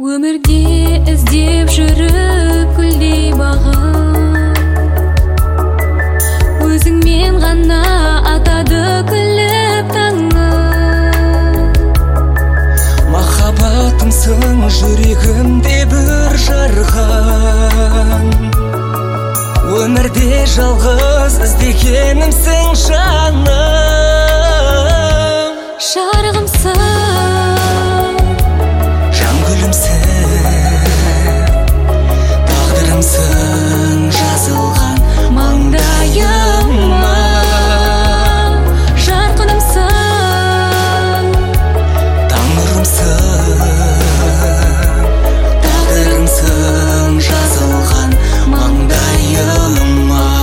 Өмірде іздеп жүріп гүлдей бағым, өзіңмен ғана атады күліп таңым. Махаббатымсың жүрегімде бір жарған, өмірде жалғыз іздегенімсің жаным. Жарығымсың, жан гүлімсің, тағдырымсың жазылған маңдайыма. жарқынымсың, таң нұрымсың, тағдырымсың жазылған маңдайыма.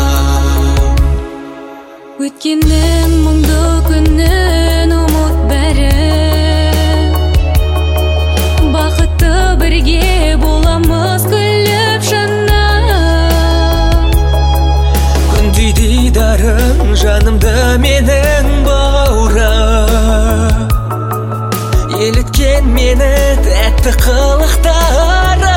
өткеннің мұңды күнін ұмыт бәрі, бақытты бірге боламыз күліп жаным. Күндей дидарың жанымды менің бауырым, еліткен мені тәтті қылықтарың.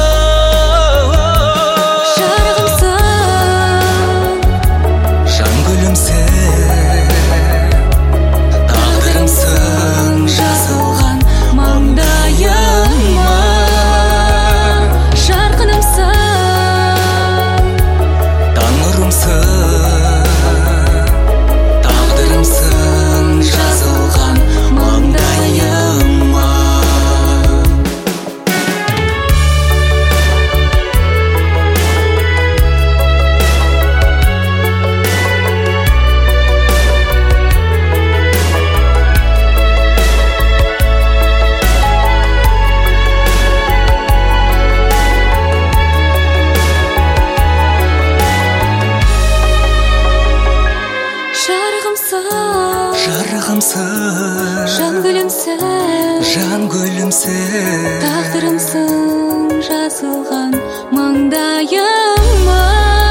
Жарығымсың, жан гүлімсің, жан гүлімсің, тағдырымсың жазылған маңдайыма.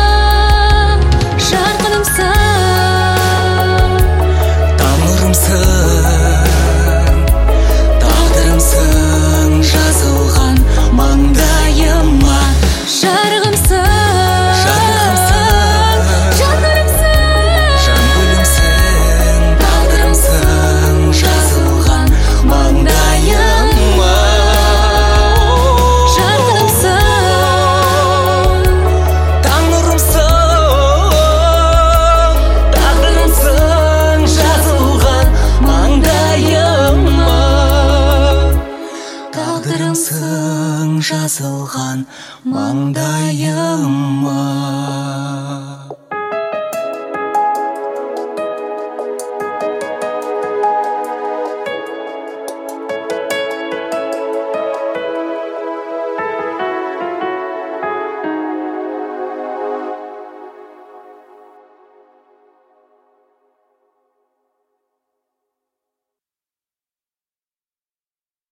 жарқынымсың, таң нұрымсың, тағдырымсың жазылған маңдайыма. жарығымсың, жазылған маңдайым.